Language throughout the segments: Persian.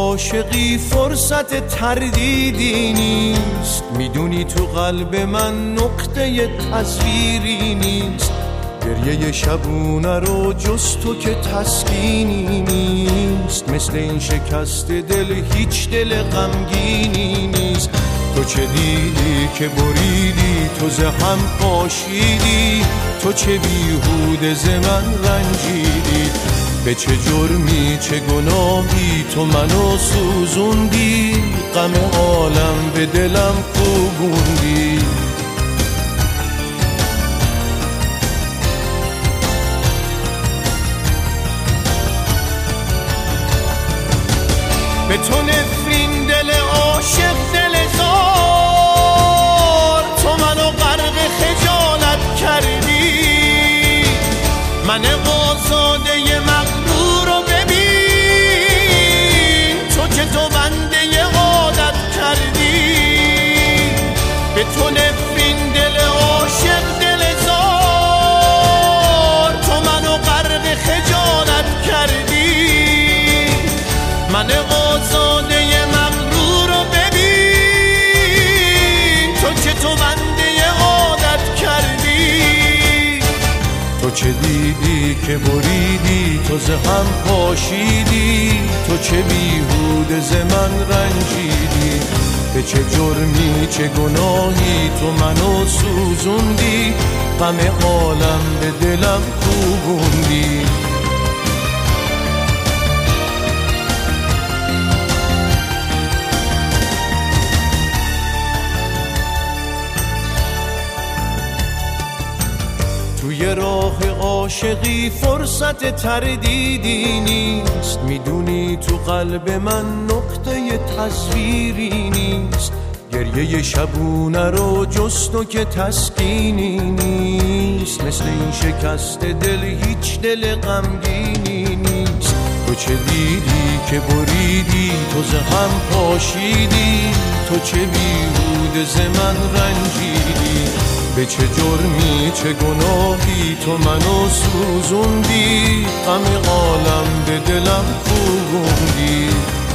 عاشقی فرصت تردیدی نیست، میدونی تو قلب من نقطه تصویری نیست. گریه شبونه رو جز تو که تسکینی نیست، مثل این شکست دل هیچ دل غمگینی نیست. تو چه دیدی که بریدی، تو ز هم پاشیدی، تو چه بیهوده ز من رنجیدی. به چه جرمی چه گناهی تو منو سوزوندی، غم عالم به دلم کوبوندی. به تو نفرین دل عاشق دل زار، تو منو غرق خجالت کردی. من آزاده مغرور رو ببین، تو که تو بنده عادت کردی. به تو نفرین دل عاشق دل زار، تو منو غرق خجالت کردی. من آزاده مغرور رو ببین، تو که تو بنده عادت کردی. تو چه دیدی که بریدی، تو ز هم پاشیدی، تو چه بیهوده ز من رنجیدی. به چه جرمی چه گناهی تو منو سوزوندی، غم عالم به دلم کوبوندی. توی راه عاشقی فرصت تردیدی نیست، میدونی تو قلب من نقطه تصویری نیست. گریه شبونه رو جز تو که تسکینی نیست، مثل این شکست دل هیچ دل غمگینی نیست. تو چه دیدی که بریدی، تو ز هم پاشیدی، تو چه بیهوده ز من رنجیدی. به چه جرمی چه گناهی تو منو سوزوندی، غم عالم به دلم کوبوندی.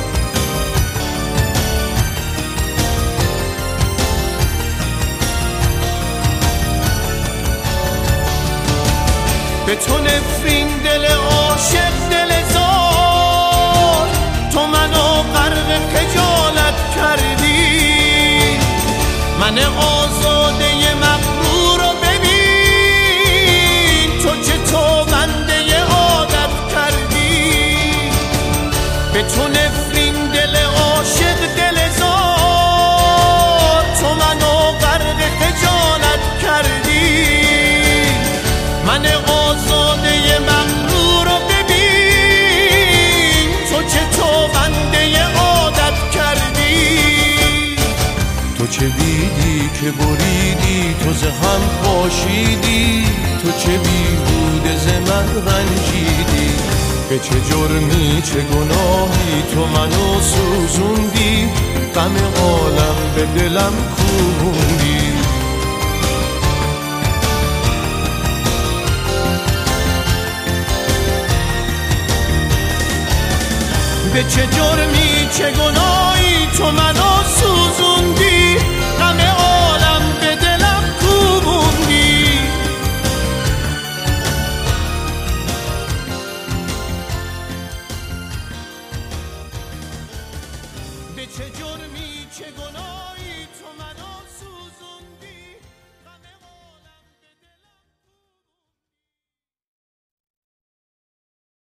به تو نفرین دل عاشق دل زار، تو منو غرق خجالت کردی. من آزاده مغرور رو ببین، تو که تو بنده عادت کردی. به تو نفرین دل عاشق دل زار، تو منو غرق خجالت کردی. من آزاده مغرور رو ببین، تو که تو بنده عادت کردی. تو چه دیدی که بریدی، تو ز هم پاشیدی، تو چه بیهوده ز من رنجیدی. به چه جرمی چه گناهی تو منو سوزوندی، غم عالم به دلم کوبوندی. به چه جرمی چه گناهی تو منو